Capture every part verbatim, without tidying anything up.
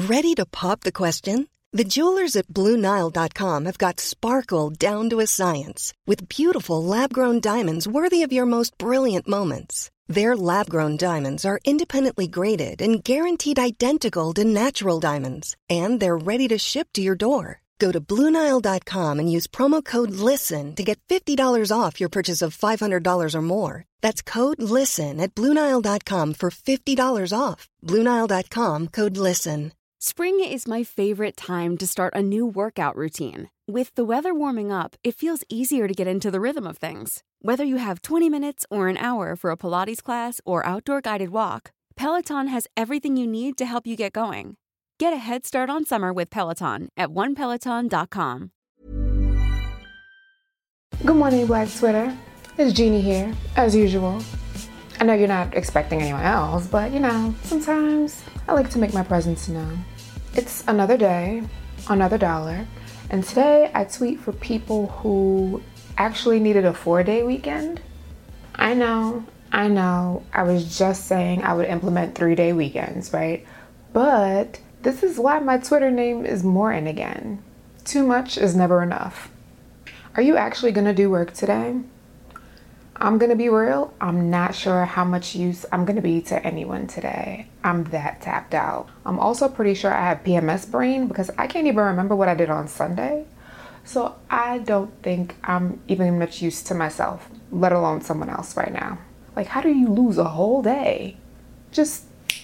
Ready to pop the question? The jewelers at Blue Nile dot com have got sparkle down to a science with beautiful lab-grown diamonds worthy of your most brilliant moments. Their lab-grown diamonds are independently graded and guaranteed identical to natural diamonds, and they're ready to ship to your door. Go to Blue Nile dot com and use promo code LISTEN to get fifty dollars off your purchase of five hundred dollars or more. That's code LISTEN at Blue Nile dot com for fifty dollars off. Blue Nile dot com, code LISTEN. Spring is my favorite time to start a new workout routine. With the weather warming up, it feels easier to get into the rhythm of things. Whether you have twenty minutes or an hour for a Pilates class or outdoor guided walk, Peloton has everything you need to help you get going. Get a head start on summer with Peloton at one peloton dot com. Good morning, Black Twitter. It's Jeannie here, as usual. I know you're not expecting anyone else, but you know, sometimes I like to make my presence known. It's another day, another dollar, and today I tweet for people who actually needed a four-day weekend. I know, I know, I was just saying I would implement three-day weekends, right? But this is why my Twitter name is Morton again. Too much is never enough. Are you actually gonna do work today? I'm gonna be real, I'm not sure how much use I'm gonna be to anyone today. I'm that tapped out. I'm also pretty sure I have P M S brain because I can't even remember what I did on Sunday. So I don't think I'm even much use to myself, let alone someone else right now. Like, how do you lose a whole day? Just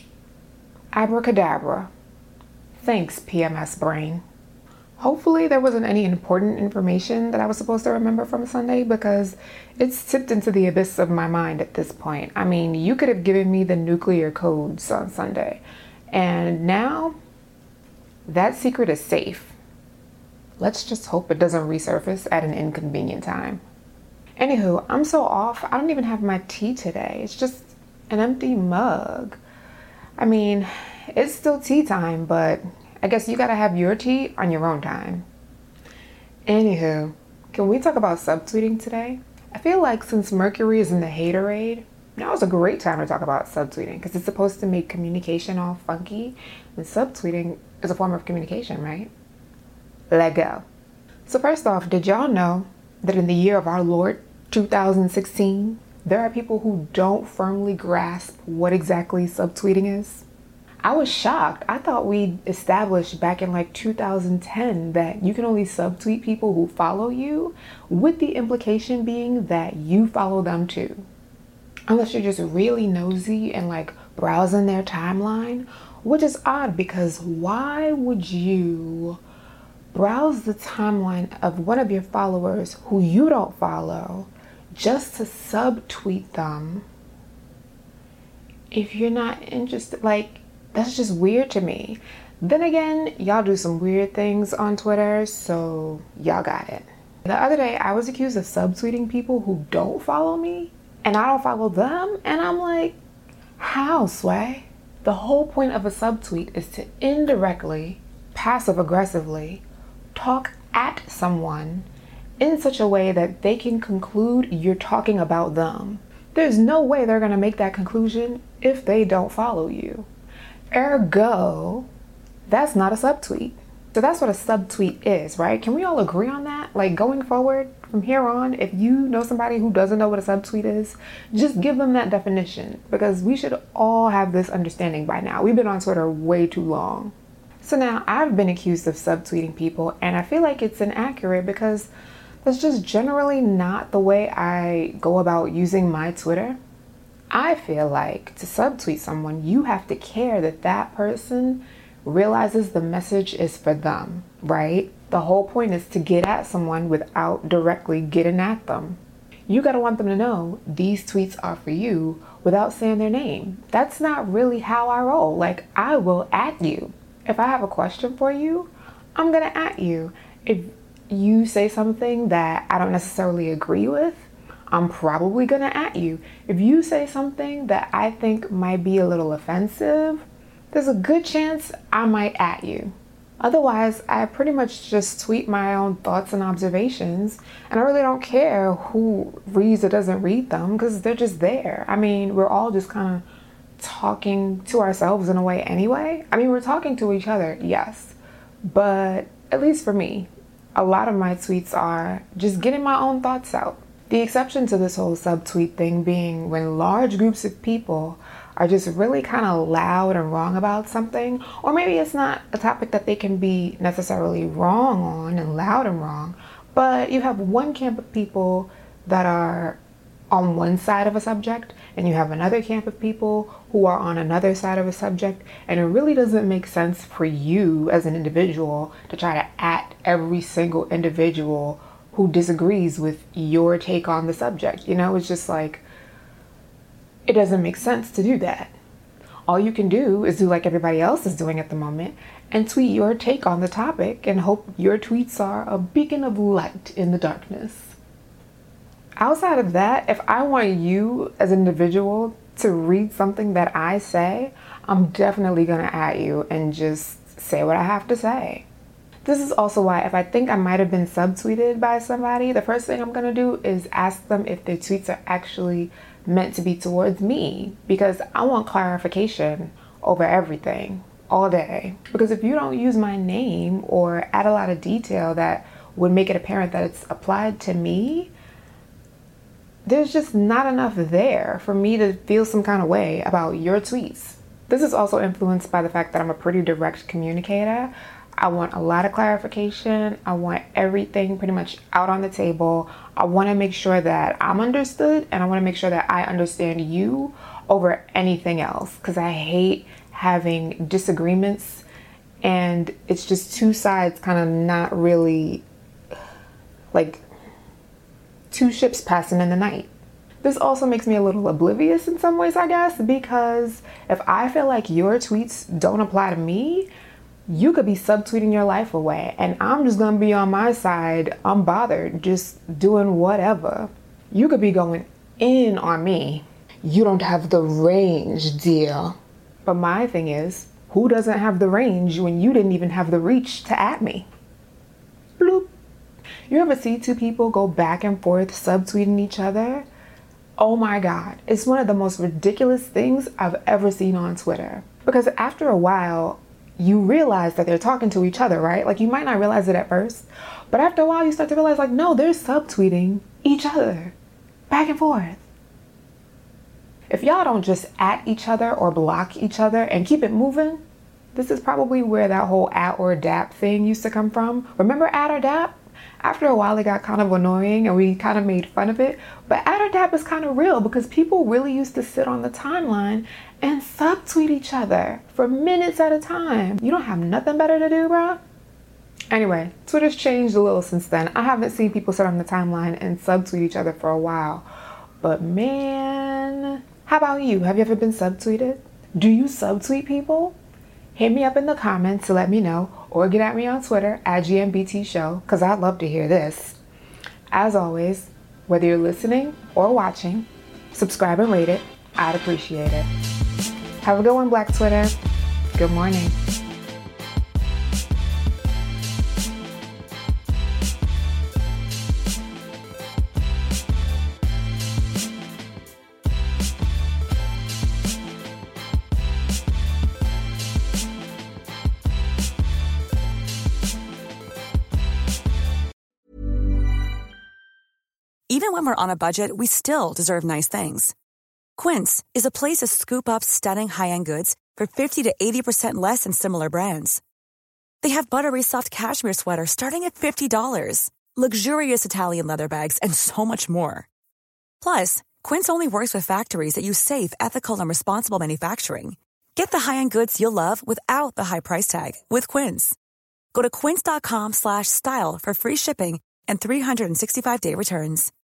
abracadabra. Thanks, P M S brain. Hopefully there wasn't any important information that I was supposed to remember from Sunday because it's tipped into the abyss of my mind at this point. I mean, you could have given me the nuclear codes on Sunday, and now that secret is safe. Let's just hope it doesn't resurface at an inconvenient time. Anywho, I'm so off, I don't even have my tea today. It's just an empty mug. I mean, it's still tea time, but I guess you gotta have your tea on your own time. Anywho, can we talk about subtweeting today? I feel like since Mercury is in the haterade, now is a great time to talk about subtweeting because it's supposed to make communication all funky, and subtweeting is a form of communication, right? Let go. So first off, did y'all know that in the year of our Lord, two thousand sixteen, there are people who don't firmly grasp what exactly subtweeting is? I was shocked. I thought we established back in like two thousand ten that you can only subtweet people who follow you, with the implication being that you follow them too. Unless you're just really nosy and like browsing their timeline, which is odd because why would you browse the timeline of one of your followers who you don't follow just to subtweet them if you're not interested? Like, that's just weird to me. Then again, y'all do some weird things on Twitter, so y'all got it. The other day, I was accused of subtweeting people who don't follow me, and I don't follow them, and I'm like, how, Sway? The whole point of a subtweet is to indirectly, passive-aggressively, talk at someone in such a way that they can conclude you're talking about them. There's no way they're gonna make that conclusion if they don't follow you. Ergo, that's not a subtweet. So that's what a subtweet is, right? Can we all agree on that? Like, going forward from here on, if you know somebody who doesn't know what a subtweet is, just give them that definition because we should all have this understanding by now. We've been on Twitter way too long. So now I've been accused of subtweeting people, and I feel like it's inaccurate because that's just generally not the way I go about using my Twitter. I feel like to subtweet someone, you have to care that that person realizes the message is for them, right? The whole point is to get at someone without directly getting at them. You gotta want them to know these tweets are for you without saying their name. That's not really how I roll. Like, I will at you. If I have a question for you, I'm gonna at you. If you say something that I don't necessarily agree with, I'm probably gonna at you. If you say something that I think might be a little offensive, there's a good chance I might at you. Otherwise, I pretty much just tweet my own thoughts and observations, and I really don't care who reads or doesn't read them because they're just there. I mean, we're all just kind of talking to ourselves in a way anyway. I mean, we're talking to each other, yes. But at least for me, a lot of my tweets are just getting my own thoughts out. The exception to this whole subtweet thing being when large groups of people are just really kind of loud and wrong about something, or maybe it's not a topic that they can be necessarily wrong on and loud and wrong, but you have one camp of people that are on one side of a subject and you have another camp of people who are on another side of a subject, and it really doesn't make sense for you as an individual to try to at every single individual who disagrees with your take on the subject. You know, it's just like, it doesn't make sense to do that. All you can do is do like everybody else is doing at the moment and tweet your take on the topic and hope your tweets are a beacon of light in the darkness. Outside of that, if I want you as an individual to read something that I say, I'm definitely gonna at you and just say what I have to say. This is also why if I think I might have been subtweeted by somebody, the first thing I'm gonna do is ask them if their tweets are actually meant to be towards me, because I want clarification over everything all day. Because if you don't use my name or add a lot of detail that would make it apparent that it's applied to me, there's just not enough there for me to feel some kind of way about your tweets. This is also influenced by the fact that I'm a pretty direct communicator. I want a lot of clarification. I want everything pretty much out on the table. I want to make sure that I'm understood, and I want to make sure that I understand you over anything else, because I hate having disagreements and it's just two sides kind of not really, like two ships passing in the night. This also makes me a little oblivious in some ways, I guess, because if I feel like your tweets don't apply to me, you could be subtweeting your life away, and I'm just gonna be on my side, unbothered, just doing whatever. You could be going in on me. You don't have the range, dear. But my thing is, who doesn't have the range when you didn't even have the reach to at me? Bloop. You ever see two people go back and forth subtweeting each other? Oh my God, it's one of the most ridiculous things I've ever seen on Twitter. Because after a while, you realize that they're talking to each other, right? Like, you might not realize it at first, but after a while you start to realize, like, no, they're subtweeting each other back and forth. If y'all don't just at each other or block each other and keep it moving, this is probably where that whole at or dap thing used to come from. Remember at or dap? After a while it got kind of annoying and we kind of made fun of it, but at or dap is kind of real because people really used to sit on the timeline and subtweet each other for minutes at a time. You don't have nothing better to do, bro? Anyway, Twitter's changed a little since then. I haven't seen people sit on the timeline and subtweet each other for a while, but man, how about you? Have you ever been subtweeted? Do you subtweet people? Hit me up in the comments to let me know, or get at me on Twitter at G M B T show, because I'd love to hear this. As always, whether you're listening or watching, subscribe and rate it. I'd appreciate it. Have a good one, Black Twitter. Good morning. Even when we're on a budget, we still deserve nice things. Quince is a place to scoop up stunning high-end goods for fifty to eighty percent less than similar brands. They have buttery soft cashmere sweaters starting at fifty dollars, luxurious Italian leather bags, and so much more. Plus, Quince only works with factories that use safe, ethical, and responsible manufacturing. Get the high-end goods you'll love without the high price tag with Quince. Go to quince.com slash style for free shipping and three sixty-five day returns.